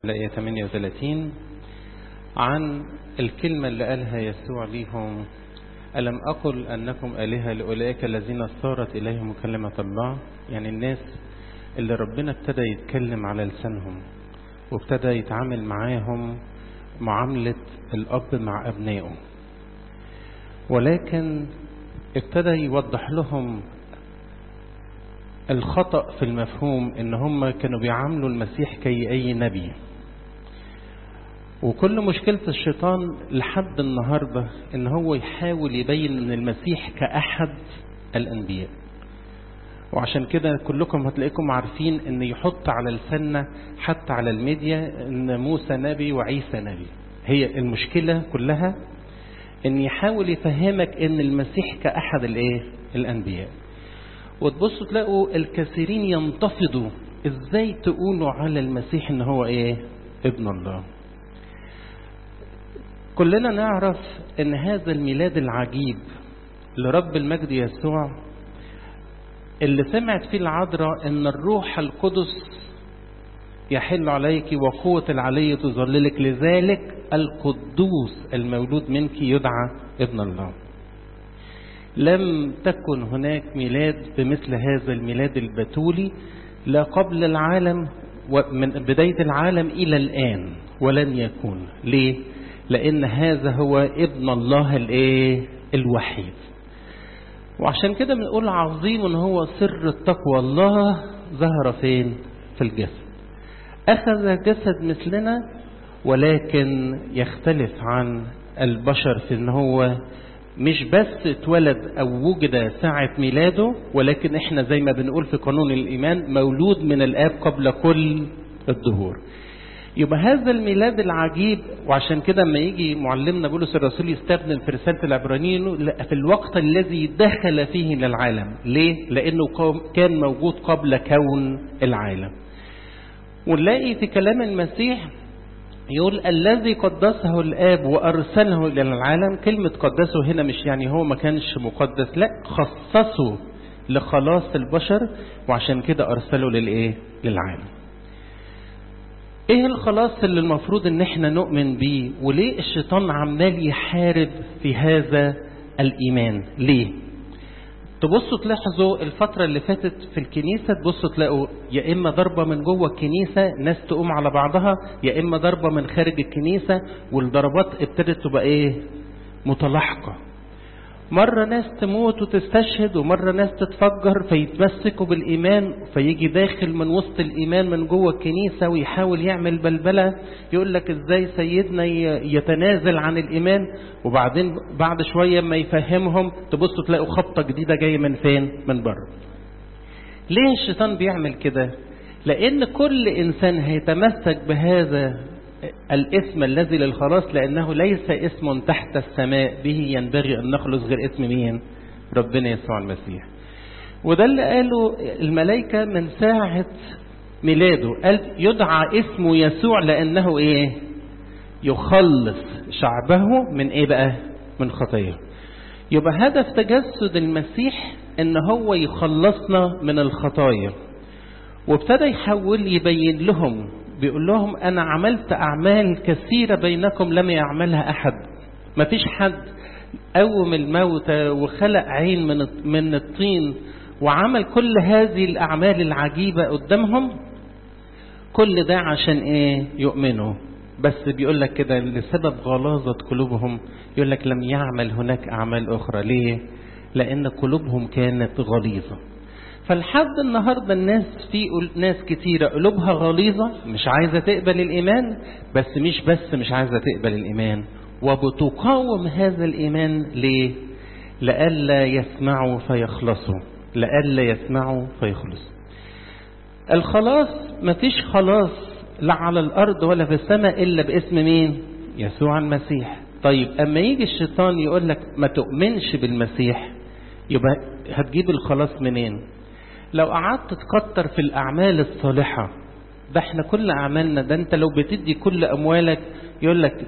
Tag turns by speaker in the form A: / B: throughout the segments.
A: الآية 38 عن الكلمة اللي قالها يسوع ليهم: ألم أقل أنكم آلهة لأولئك الذين صارت إليهم كلمة الله. يعني الناس اللي ربنا ابتدى يتكلم على لسانهم وابتدى يتعامل معاهم معاملة الأب مع أبنائه، ولكن ابتدى يوضح لهم الخطأ في المفهوم ان هم كانوا بيعاملوا المسيح كأي نبي. وكل مشكلة الشيطان لحد النهاردة ان هو يحاول يبين ان المسيح كأحد الأنبياء. وعشان كده كلكم هتلاقيكم عارفين ان يحط على لساننا حتى على الميديا ان موسى نبي وعيسى نبي. هي المشكلة كلها ان يحاول يفهمك ان المسيح كأحد الأنبياء. وتبصوا تلاقوا الكثيرين ينتفضوا: ازاي تقولوا على المسيح ان هو ابن الله؟ كلنا نعرف ان هذا الميلاد العجيب لرب المجد يسوع اللي سمعت فيه العذراء ان الروح القدس يحل عليك وقوة العلي تظللك، لذلك القدوس المولود منك يدعى ابن الله. لم تكن هناك ميلاد بمثل هذا الميلاد البتولي لا قبل العالم ومن بداية العالم إلى الآن، ولن يكون. ليه؟ لأن هذا هو ابن الله الوحيد. وعشان كده بنقول عظيم ان هو سر التقوى. الله ظهر فين؟ في الجسد، أخذ جسد مثلنا، ولكن يختلف عن البشر في ان هو مش بس اتولد او وجد ساعة ميلاده، ولكن احنا زي ما بنقول في قانون الإيمان مولود من الآب قبل كل الدهور. يبقى هذا الميلاد العجيب. وعشان كده لما يجي معلمنا بولس الرسول يستخدم في رسالة العبرانيين في الوقت الذي دخل فيه للعالم. ليه؟ لأنه كان موجود قبل كون العالم. ونلاقي في كلام المسيح يقول الذي قدسه الآب وأرسله إلى العالم. كلمة قدسه هنا مش يعني هو ما كانش مقدس، لا، خصصه لخلاص البشر، وعشان كده أرسله للعالم. ايه الخلاص اللي المفروض ان احنا نؤمن بيه؟ وليه الشيطان عمال يحارب في هذا الإيمان؟ ليه؟ تبصوا تلاحظوا الفترة اللي فاتت في الكنيسة، تبصوا تلاقوا يا إما ضربة من جوه الكنيسة ناس تقوم على بعضها، يا إما ضربة من خارج الكنيسة، والضربات ابتدت تبقى متلاحقة. مرة ناس تموت وتستشهد، ومرة ناس تتفجر فيتمسكوا بالإيمان، فيجي داخل من وسط الإيمان من جوه الكنيسة ويحاول يعمل بلبلة، يقول لك ازاي سيدنا يتنازل عن الإيمان، وبعدين بعد شوية ما يفهمهم تبصوا تلاقوا خبطة جديدة جاية من فين؟ من بره. ليه الشيطان بيعمل كده؟ لأن كل إنسان هيتمسك بهذا الاسم الذي للخلاص، لأنه ليس اسم تحت السماء به ينبغي أن نخلص غير اسم مين؟ ربنا يسوع المسيح. وده اللي قاله الملائكة من ساعة ميلاده، قال يدعى اسمه يسوع لأنه يخلص شعبه من بقى؟ من خطيه. يبقى هدف تجسد المسيح ان هو يخلصنا من الخطايا. وابتدى يحاول يبين لهم، بيقول لهم أنا عملت أعمال كثيرة بينكم لم يعملها أحد. ما فيش حد قوم الموتى وخلق عين من الطين وعمل كل هذه الأعمال العجيبة قدامهم. كل ده عشان يؤمنوا. بس بيقول لك كده لسبب غلاظة قلوبهم، يقول لك لم يعمل هناك أعمال أخرى. ليه؟ لأن قلوبهم كانت غليظة. فالحد النهاردة الناس في ناس كتيرة قلوبها غليظة مش عايزة تقبل الإيمان، بس مش عايزة تقبل الإيمان، وبتقاوم هذا الإيمان. ليه؟ لألا يسمعوا فيخلصوا، لألا يسمعوا فيخلصوا. الخلاص مفيش خلاص لا على الأرض ولا في السماء إلا باسم مين؟ يسوع المسيح. طيب أما يجي الشيطان يقول لك ما تؤمنش بالمسيح، يبقى هتجيب الخلاص منين؟ لو قعدت تكتر في الأعمال الصالحة، ده احنا كل أعمالنا، ده انت لو بتدي كل أموالك يقول لك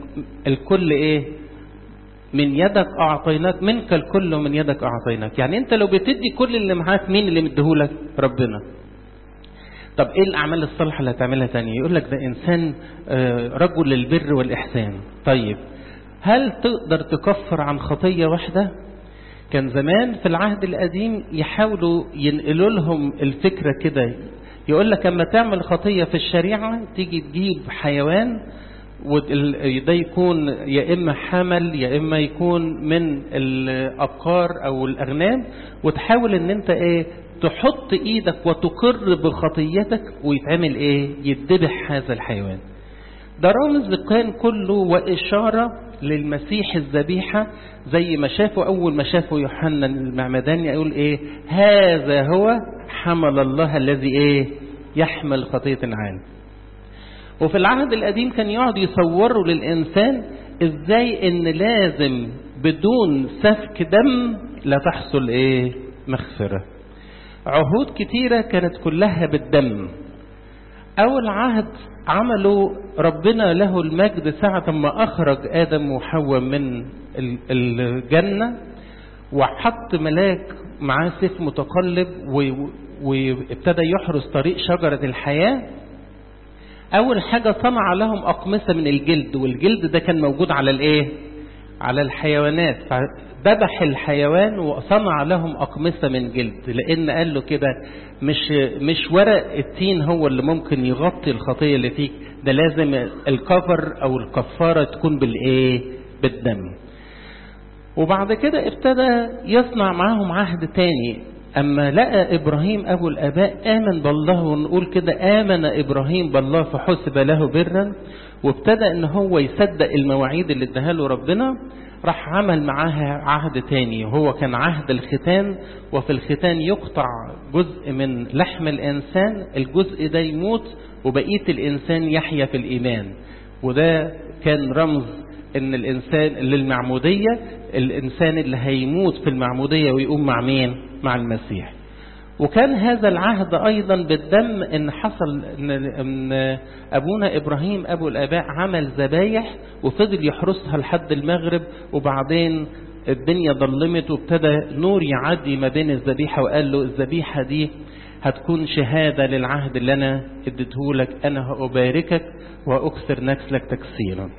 A: الكل من يدك أعطيناك، منك الكل ومن يدك أعطيناك. يعني انت لو بتدي كل اللي معاك، مين اللي مديهولك؟ ربنا. طب ايه الاعمال الصالحة اللي هتعملها تاني؟ يقول لك ده انسان رجل البر والاحسان. طيب هل تقدر تكفر عن خطية واحدة؟ كان زمان في العهد القديم يحاولوا ينقلوا لهم الفكرة كده، يقول لك اما تعمل خطية في الشريعة تيجي تجيب حيوان، وده يكون يا إما حمل يا إما يكون من الأبقار أو الأغنام، وتحاول إن أنت تحط إيدك وتقر بخطيتك ويتعمل يتذبح هذا الحيوان. ده رمز كان كله وإشارة للمسيح الذبيحة، زي ما شافوا أول ما شافوا يوحنا المعمداني يقول هذا هو حمل الله الذي يحمل خطية العالم. وفي العهد القديم كان يقعد يصوروا للإنسان إزاي إن لازم بدون سفك دم لا تحصل مغفرة. عهود كتيرة كانت كلها بالدم. أول عهد عملوا ربنا له المجد ساعة ما أخرج آدم وحواء من الجنة، وحط ملاك معاه سيف متقلب وابتدى يحرس طريق شجرة الحياة. أول حاجة صنع لهم أقمصة من الجلد، والجلد ده كان موجود على على الحيوانات، فذبح الحيوان وصنع لهم أقمصة من جلد، لأن قال له كده مش ورق التين هو اللي ممكن يغطي الخطية اللي فيك، ده لازم الكفر أو الكفارة تكون بالدم. وبعد كده ابتدى يصنع معاهم عهد تاني. أما لقى إبراهيم أبو الآباء آمن بالله، ونقول كده آمن إبراهيم بالله فحسب له برا، وابتدى إن هو يصدق المواعيد اللي اداها له ربنا، راح عمل معاها عهد تاني، وهو كان عهد الختان. وفي الختان يقطع جزء من لحم الإنسان، الجزء ده يموت وبقية الإنسان يحيا في الإيمان. وده كان رمز إن الإنسان للمعمودية، الإنسان اللي هيموت في المعمودية ويقوم مع مين؟ مع المسيح. وكان هذا العهد أيضا بالدم، إن حصل إن أبونا إبراهيم أبو الآباء عمل ذبايح وفضل يحرسها لحد المغرب، وبعدين الدنيا ظلمت وابتدى نور يعدي ما بين الذبيحة، وقال له الذبيحة دي هتكون شهادة للعهد اللي أنا اديتهولك، أنا هأباركك وأكثر نسلك تكسيرا.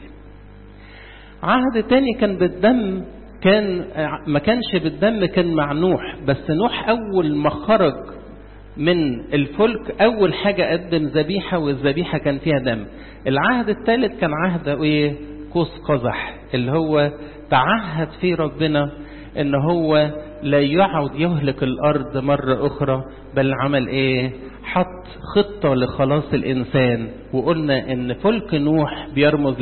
A: عهد تاني كان بالدم، ما كانش بالدم، كان مع نوح. بس نوح أول ما خرج من الفلك أول حاجة قدم ذبيحة، والذبيحة كان فيها دم. العهد الثالث كان عهد قوس قزح، اللي هو تعهد فيه ربنا إن هو لا يعود يهلك الأرض مرة أخرى، بل عمل حط خطة لخلاص الإنسان. وقلنا إن فلك نوح بيرمز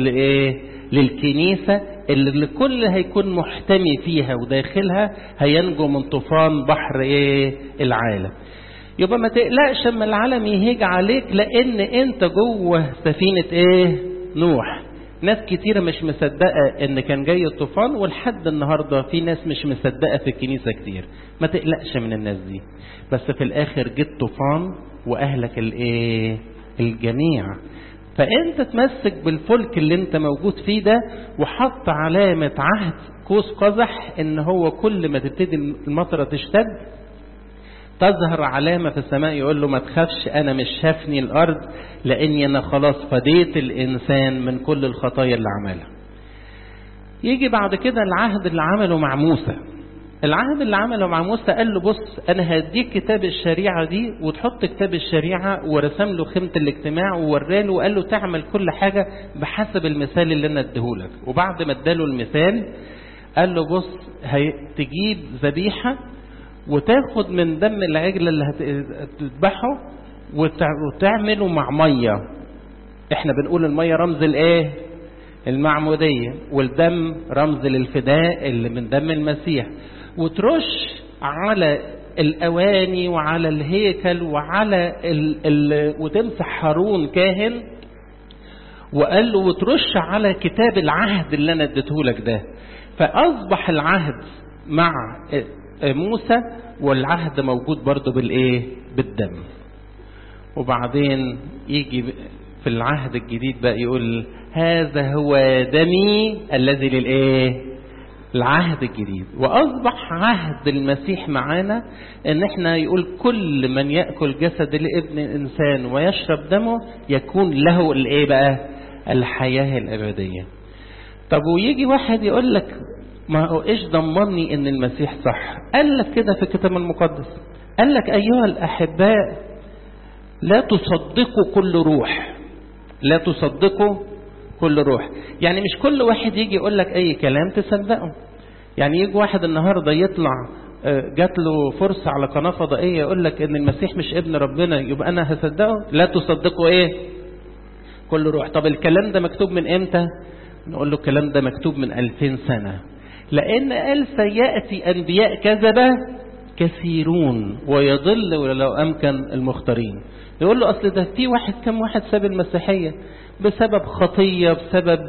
A: للكنيسة اللي الكل هيكون محتمي فيها وداخلها هينجو من طوفان بحر العالم. يبقى ما تقلقش اما العالم يهيج عليك، لان انت جوه سفينة نوح. ناس كتيرة مش مصدقة ان كان جاي الطوفان، ولحد النهاردة في ناس مش مصدقة في الكنيسة كتير. ما تقلقش من الناس دي، بس في الاخر جت طوفان واهلك الجميع. فانت تمسك بالفلك اللي انت موجود فيه ده، وحط علامة عهد قوس قزح، ان هو كل ما تبتدي المطرة تشتد تظهر علامة في السماء يقول له ما تخافش، انا مش هفني الارض، لاني انا خلاص فديت الانسان من كل الخطايا اللي عملها. يجي بعد كده العهد اللي عمله مع موسى. العهد اللي عمله مع موسى قال له بص انا هديك كتاب الشريعة دي، وتحط كتاب الشريعة، ورسم له خيمة الاجتماع ووراله، وقال له تعمل كل حاجة بحسب المثال اللي انا اديهولك. وبعد ما اداله المثال قال له بص تجيب ذبيحة وتاخد من دم العجل اللي هتذبحه وتعمله مع مية. احنا بنقول المية رمز المعمودية، والدم رمز للفداء اللي من دم المسيح. وترش على الأواني وعلى الهيكل وعلى وتمسح هارون كاهن، وقال له وترش على كتاب العهد اللي انا اديتهولك ده. فأصبح العهد مع موسى، والعهد موجود برضو بالدم. وبعدين يجي في العهد الجديد بقى يقول هذا هو دمي الذي العهد الجديد. وأصبح عهد المسيح معانا ان احنا يقول كل من يأكل جسد لابن الإنسان ويشرب دمه يكون له الايه بقى؟ الحياة الأبدية. طب ويجي واحد يقول لك ما هو ايش ضمني ان المسيح صح؟ قال لك كده في الكتاب المقدس، قال لك ايها الأحباء لا تصدقوا كل روح، لا تصدقوا كل روح. يعني مش كل واحد يجي يقول لك اي كلام تصدقه. يعني يجي واحد النهارده يطلع جات له فرصه على قناه فضائيه يقول لك ان المسيح مش ابن ربنا، يبقى انا هصدقه؟ لا تصدقوا ايه؟ كل روح. طب الكلام ده مكتوب من امتى؟ نقول له الكلام ده مكتوب من 2000 سنه. لان قال سياتي انبياء كذبه كثيرون ويضل ولو امكن المختارين. يقول له اصل ده في واحد، كم واحد ساب المسيحيه بسبب خطيه، بسبب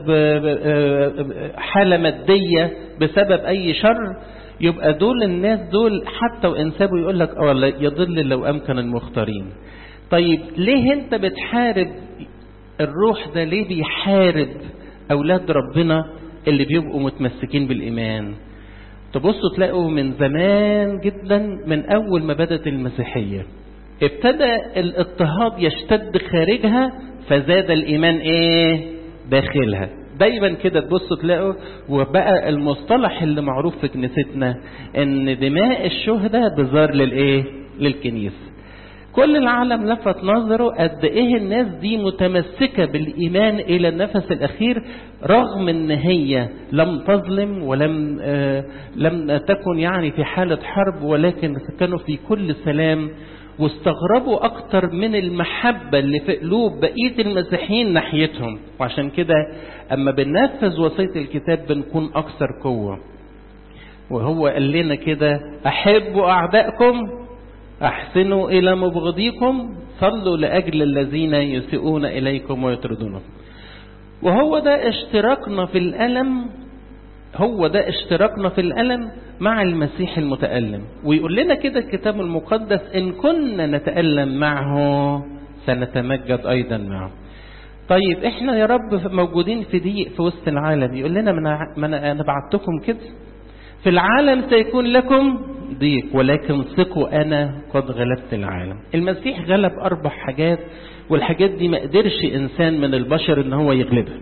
A: حاله ماديه، بسبب اي شر، يبقى دول الناس دول حتى وان سابوا يقول لك يضل لو امكن المختارين. طيب ليه انت بتحارب الروح ده؟ ليه بيحارب اولاد ربنا اللي بيبقوا متمسكين بالايمان؟ تبصوا تلاقوا من زمان جدا، من اول ما بدأت المسيحية ابتدى الاضطهاد يشتد خارجها فزاد الايمان ايه؟ داخلها. دايما كده تبصوا تلاقوا، وبقى المصطلح اللي معروف في كنيستنا ان دماء الشهداء بزار للايه؟ للكنيسة. كل العالم لفت نظره قد ايه الناس دي متمسكة بالايمان الى النفس الاخير، رغم ان هي لم تظلم ولم لم تكن يعني في حالة حرب، ولكن كانوا في كل سلام. واستغربوا اكتر من المحبة اللي في قلوب بقية المسيحيين ناحيتهم. وعشان كده اما بننفذ وصية الكتاب بنكون اكثر قوة. وهو قال لنا كده احبوا اعدائكم، احسنوا الى مبغضيكم، صلوا لاجل الذين يسيئون اليكم ويطردونكم. وهو ده اشتراكنا في الالم، هو ده اشتراكنا في الالم مع المسيح المتألم. ويقول لنا كده الكتاب المقدس ان كنا نتألم معه سنتمجد ايضا معه. طيب احنا يا رب موجودين في ضيق في وسط العالم، يقول لنا ما انا بعتكم كده، في العالم سيكون لكم ضيق ولكن ثقوا انا قد غلبت العالم. المسيح غلب 4 حاجات، والحاجات دي ما قدرش انسان من البشر ان هو يغلبها.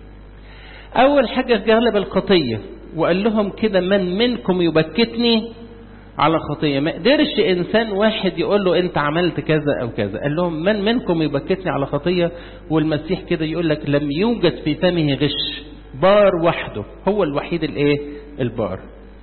A: اول حاجة غلب الخطية، وقال لهم كده من منكم يبكتني على خطية. ما قدرش انسان واحد يقول له انت عملت كذا او كذا، قال لهم من منكم يبكتني على خطية. والمسيح كده يقول لك لم يوجد في فمه غش، بار وحده، هو الوحيد الايه؟ البار.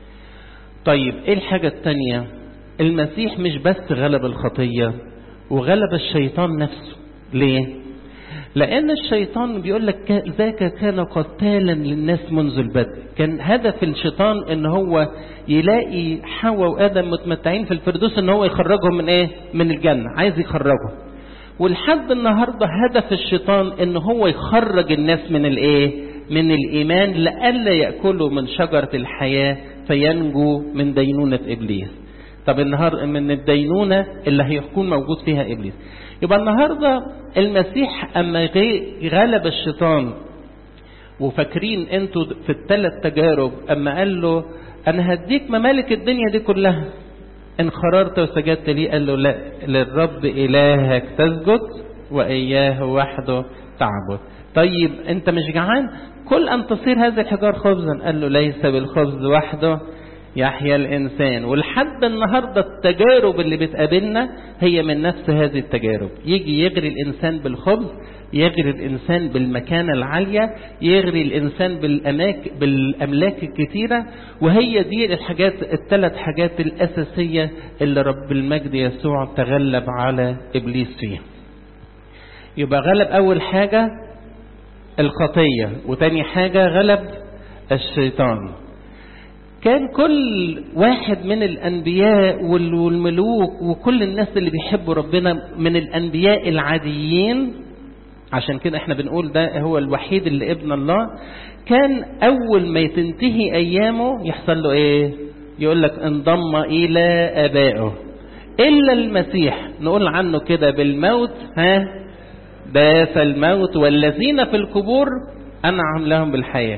A: طيب ايه الحاجة التانية؟ المسيح مش بس غلب الخطية، وغلب الشيطان نفسه. ليه؟ لأن الشيطان بيقول لك ذاك كان قتالا للناس منذ البدء. كان هدف الشيطان ان هو يلاقي حواء وآدم متمتعين في الفردوس، ان هو يخرجهم من ايه؟ من الجنة، عايز يخرجهم. ولحد النهاردة هدف الشيطان ان هو يخرج الناس من الايه؟ من الإيمان، لألا يأكلوا من شجرة الحياة فينجوا من دينونة إبليس. طب النهاردة من الدينونة اللي هيكون موجود فيها إبليس. يبقى النهاردة المسيح أما غلب الشيطان، وفاكرين انتوا في ال3 تجارب أما قال له أنا هديك ممالك الدنيا دي كلها إن خررت وسجدت لي، قال له لا، للرب إلهك تسجد وإياه وحده تعبد. طيب انت مش جعان؟ كل أن تصير هذه الحجار خبزا. قال له ليس بالخبز وحده يحيى الإنسان. ولحد النهاردة التجارب اللي بتقابلنا هي من نفس هذه التجارب. يجي يغري الإنسان بالخبز، يغري الإنسان بالمكانة العالية، يغري الإنسان بالأملاك الكثيرة. وهي دي الحاجات ال3 حاجات الأساسية اللي رب المجد يسوع تغلب على إبليس فيها. يبقى غلب أول حاجة الخطية، وتاني حاجة غلب الشيطان. كان كل واحد من الأنبياء والملوك وكل الناس اللي بيحبوا ربنا من الأنبياء العاديين، عشان كده احنا بنقول ده هو الوحيد اللي ابن الله، كان أول ما تنتهي أيامه يحصل له ايه؟ يقول لك انضم إلى آبائه. إلا المسيح نقول عنه كده بالموت داس الموت، والذين في القبور أنعم لهم بالحياة.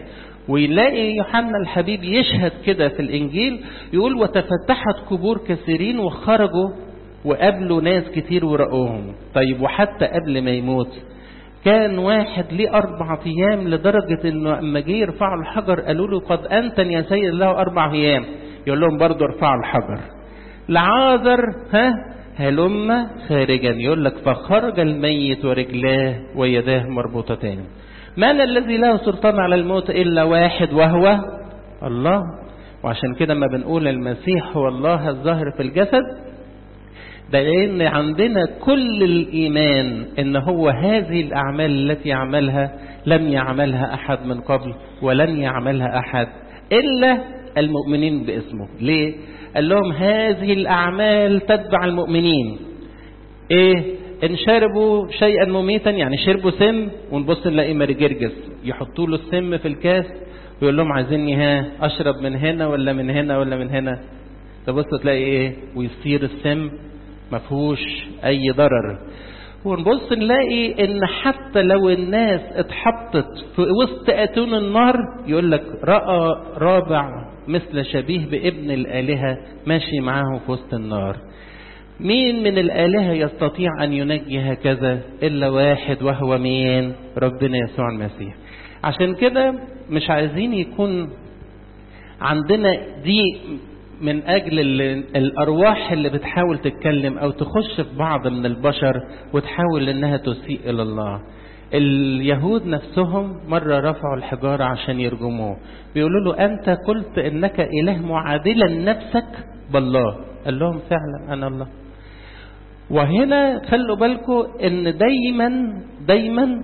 A: ويلاقي يوحنا الحبيب يشهد كده في الإنجيل يقول وتفتحت قبور كثيرين وخرجوا وقابلوا ناس كتير ورأوهم. طيب وحتى قبل ما يموت كان واحد ليه 4 أيام لدرجة انه اما جه يرفعوا الحجر قالوا له قد أنتن يا سيد له 4 أيام. يقول لهم برضو ارفعوا الحجر. لعازر هلم خارجا. يقول لك فخرج الميت ورجلاه ويداه مربوطتان. من الذي له سلطان على الموت إلا واحد وهو الله. وعشان كده ما بنقول المسيح هو الله الظاهر في الجسد، ده لأن عندنا كل الإيمان إن هو هذه الأعمال التي يعملها لم يعملها أحد من قبل ولن يعملها أحد إلا المؤمنين باسمه. ليه؟ قال لهم هذه الأعمال تتبع المؤمنين. إيه؟ إن شربوا شيئا مميتا، يعني شربوا سم، ونبص نلاقي مرجرجس يحطوا له السم في الكاس ويقول لهم عايزيني أشرب من هنا ولا من هنا ولا من هنا. تبص تلاقي إيه؟ ويصير السم مفهوش أي ضرر. ونبص نلاقي إن حتى لو الناس اتحطت في وسط أتون النار يقول لك رأى رابع مثل شبيه بابن الآلهة ماشي معاه في وسط النار. مين من الآلهة يستطيع أن ينجي هكذا إلا واحد وهو مين؟ ربنا يسوع المسيح. عشان كده مش عايزين يكون عندنا دي من أجل الأرواح اللي بتحاول تتكلم أو تخش في بعض من البشر وتحاول أنها تسيء إلى الله. اليهود نفسهم مرة رفعوا الحجارة عشان يرجموه، بيقولوا له أنت قلت إنك إله معادلا نفسك بالله. قال لهم فعلا أنا الله. وهنا خلوا بالكم إن دايما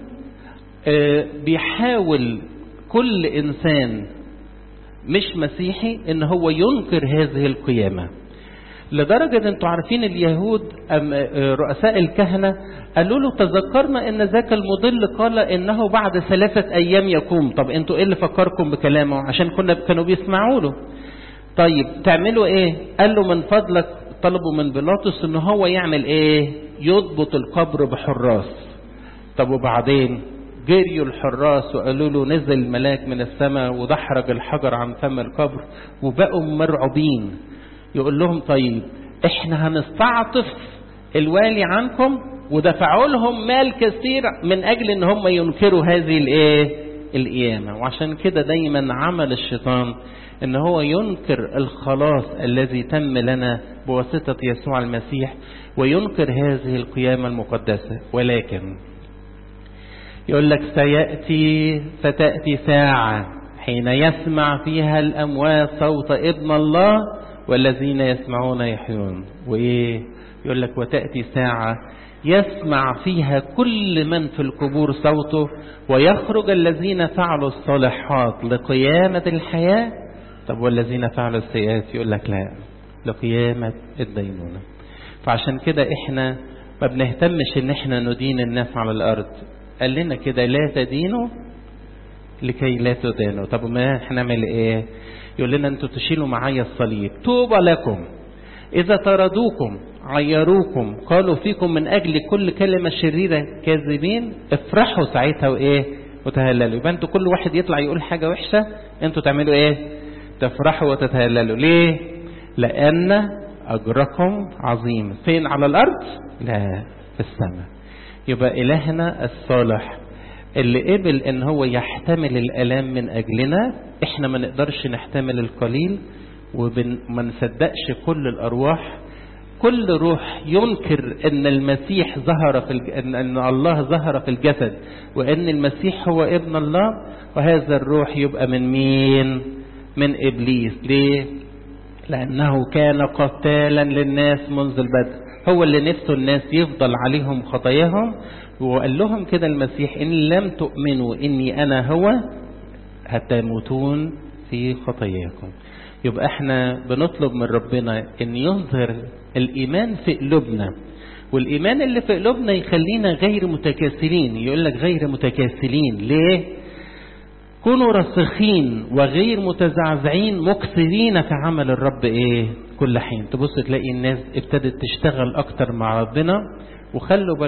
A: بيحاول كل إنسان مش مسيحي إن هو ينكر هذه القيامة. لدرجة انتوا عارفين اليهود رؤساء الكهنة قالوا له تذكرنا ان ذاك المضل قال انه بعد 3 أيام يقوم. طب انتوا ايه اللي فكركم بكلامه؟ عشان كانوا بيسمعوا له. طيب تعملوا ايه؟ قال له من فضلك، طلبوا من بيلاطس ان هو يعمل ايه؟ يضبط القبر بحراس. طب وبعدين جريوا الحراس وقالوا له نزل ملاك من السماء ودحرج الحجر عن فم القبر وبقوا مرعوبين. يقول لهم طيب احنا هنستعطف الوالي عنكم، ودفعوا لهم مال كثير من اجل ان هم ينكروا هذه القيامة. وعشان كده دايما عمل الشيطان ان هو ينكر الخلاص الذي تم لنا بواسطة يسوع المسيح وينكر هذه القيامة المقدسة. ولكن يقول لك فتأتي ساعة حين يسمع فيها الأموات صوت ابن الله والذين يسمعون يحيون. وإيه يقول لك وتأتي ساعة يسمع فيها كل من في القبور صوته ويخرج الذين فعلوا الصالحات لقيامة الحياة. طب والذين فعلوا السيئات؟ يقول لك لا، لقيامة الدينونة. فعشان كده احنا ما بنهتمش ان احنا ندين الناس على الارض. قال لنا كده لا تدينوا لكي لا تدانوا. طب ما احنا نعمل ايه؟ يقول لنا انتوا تشيلوا معايا الصليب. طوبى لكم اذا طردوكم عيروكم قالوا فيكم من اجل كل كلمة شريرة كاذبين افرحوا ساعتها وايه؟ وتهللوا. يبقى انتوا كل واحد يطلع يقول حاجة وحشة انتوا تعملوا ايه؟ تفرحوا وتتهللوا. ليه؟ لان اجركم عظيم. فين؟ على الارض؟ لا، في السماء. يبقى إلهنا الصالح اللي قبل ان هو يحتمل الالام من اجلنا. احنا ما نقدرش نحتمل القليل وما نصدقش كل الارواح. كل روح ينكر ان المسيح ظهر ان الله ظهر في الجسد وان المسيح هو ابن الله، وهذا الروح يبقى من مين؟ من ابليس. ليه؟ لانه كان قتالا للناس منذ البدء. هو اللي نفسه الناس يفضل عليهم خطاياهم، وقال لهم كده المسيح إن لم تؤمنوا إني أنا هو هتموتون في خطاياكم. يبقى احنا بنطلب من ربنا إن يظهر الإيمان في قلوبنا، والإيمان اللي في قلوبنا يخلينا غير متكاسلين. يقول لك غير متكاسلين ليه؟ كونوا راسخين وغير متزعزعين مكثرين في عمل الرب ايه؟ كل حين. تبص تلاقي الناس ابتدت تشتغل اكتر مع ربنا. وخلوا